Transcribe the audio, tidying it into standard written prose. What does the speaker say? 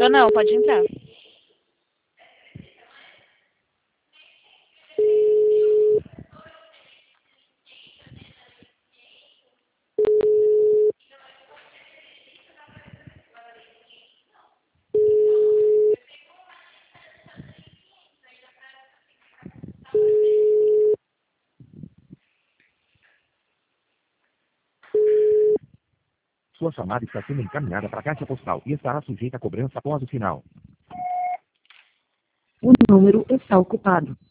não, pode entrar. Sua chamada está sendo encaminhada para a caixa postal e estará sujeita a cobrança após o sinal. O número está ocupado.